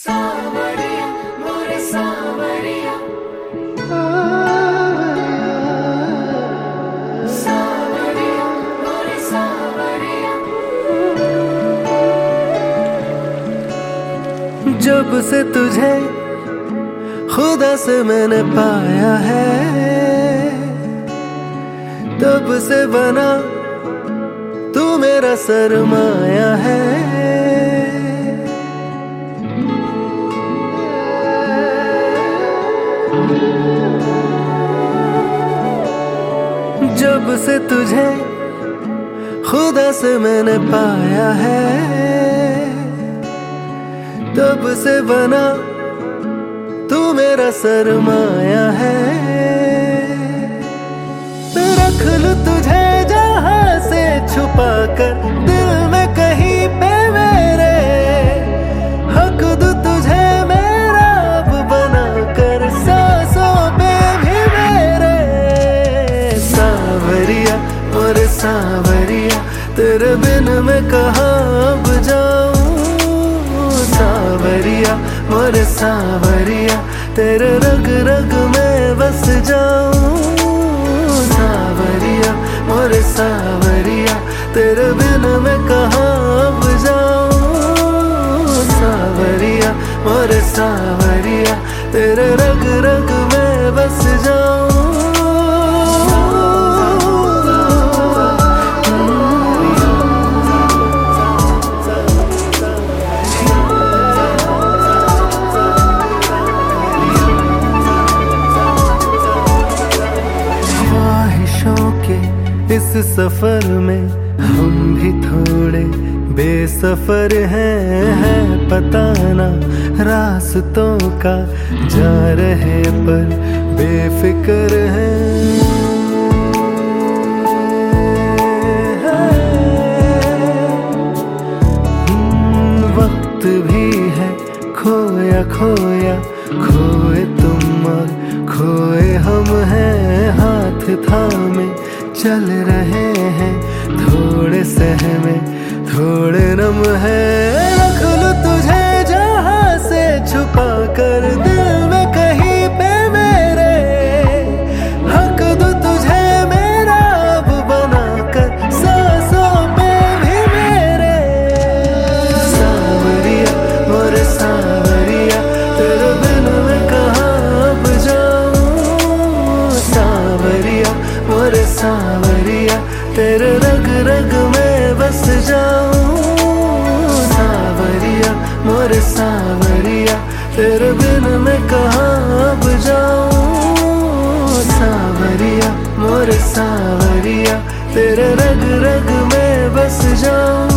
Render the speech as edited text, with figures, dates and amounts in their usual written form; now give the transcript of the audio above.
सावरिया मोरे सावरिया, सावरिया मोरे सावरिया। जब से तुझे खुदा से मैंने पाया है, तब से बना तू मेरा सरमाया है। जब से तुझे खुदा से मैंने पाया है, तब से बना तू मेरा सरमाया है। रख लूं तुझे जहां से छुपा कर दिल में कहीं पे मेरे, हक दूं तुझे मेरा अब बना कर सांसों पे भी मेरे। सावरिया मोरे सावरिया, तेरे बिन मैं कहाँ अब जाऊं। सावरिया मोरे सावरिया, तेरे रग रग में बस जाऊं। सावरिया मोरे सावरिया, तेरे बिन मैं कहाँ अब जाऊं। सावरिया मोरे सावरिया, तेरे रग रग में बस जाऊं। इस सफर में हम भी थोड़े बेसफर हैं, पता ना रास्तों का जा रहे पर बेफिक्र हैं। वक्त भी है खोया खोया, खोए तुम और खोए हम हैं। हाथ थामे चल रहे हैं, थोड़े सहमे थोड़े नम है। रख लूं तुझे जहां से छुपा कर दिल में कहीं पे मेरे, हक दूं तुझे मेरा अब बना कर सांसों पे भी मेरे। सावरिया मोरे सावरिया, तेरे बिन मैं कहाँ अब जाऊं। सावरिया मोरे सावरिया, तेरे रग रग में बस जाऊं। सावरिया मोरे सावरिया, तेरे बिन मैं कहाँ अब जाऊं। सावरिया मोरे सावरिया, तेरे रग रग में बस जाऊं।